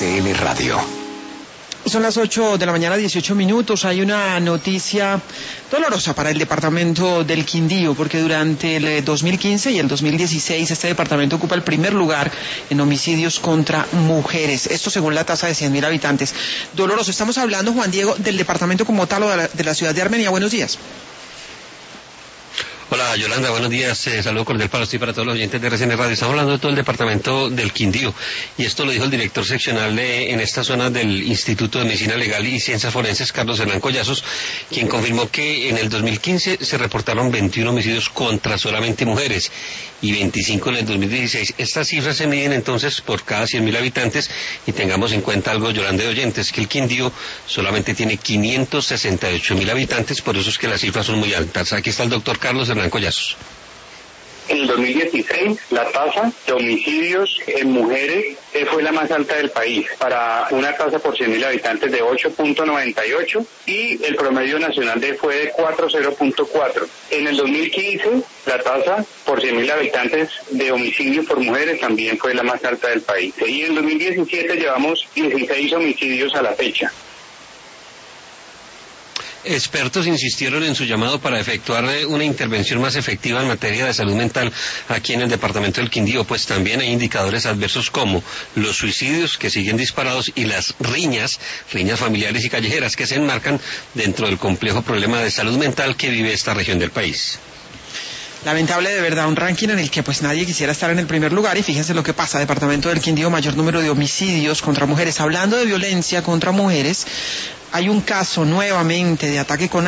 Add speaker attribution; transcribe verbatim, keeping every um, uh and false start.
Speaker 1: C N Radio.
Speaker 2: Son las ocho de la mañana, dieciocho minutos. Hay una noticia dolorosa para el departamento del Quindío, porque durante el dos mil quince y el dos mil dieciséis este departamento ocupa el primer lugar en homicidios contra mujeres. Esto según la tasa de cien mil habitantes. Doloroso. Estamos hablando, Juan Diego, del departamento como tal o de la, de la ciudad de Armenia. Buenos días.
Speaker 3: Hola Yolanda, buenos días, eh, saludo cordial para usted y para todos los oyentes de R C N Radio. Estamos hablando de todo el departamento del Quindío y esto lo dijo el director seccional de, en esta zona del Instituto de Medicina Legal y Ciencias Forenses, Carlos Hernán Collazos, quien confirmó que en el dos mil quince se reportaron veintiún homicidios contra solamente mujeres y veinticinco en el dos mil dieciséis. Estas cifras se miden entonces por cada cien mil habitantes y tengamos en cuenta algo, Yolanda, de oyentes, que el Quindío solamente tiene quinientos sesenta y ocho mil habitantes, por eso es que las cifras son muy altas. Aquí está el doctor Carlos Hernán Collazos.
Speaker 4: En el dos mil dieciséis, la tasa de homicidios en mujeres fue la más alta del país, para una tasa por cien mil habitantes de ocho punto noventa y ocho y el promedio nacional de fue de cuarenta punto cuatro. En el dos mil quince, la tasa por cien mil habitantes de homicidios por mujeres también fue la más alta del país. Y en el dos mil diecisiete llevamos dieciséis homicidios a la fecha.
Speaker 3: Expertos insistieron en su llamado para efectuar una intervención más efectiva en materia de salud mental aquí en el departamento del Quindío, pues también hay indicadores adversos como los suicidios que siguen disparados y las riñas, riñas familiares y callejeras que se enmarcan dentro del complejo problema de salud mental que vive esta región del país.
Speaker 2: Lamentable de verdad, un ranking en el que pues nadie quisiera estar en el primer lugar y fíjense lo que pasa, departamento del Quindío, mayor número de homicidios contra mujeres. Hablando de violencia contra mujeres, hay un caso nuevamente de ataque con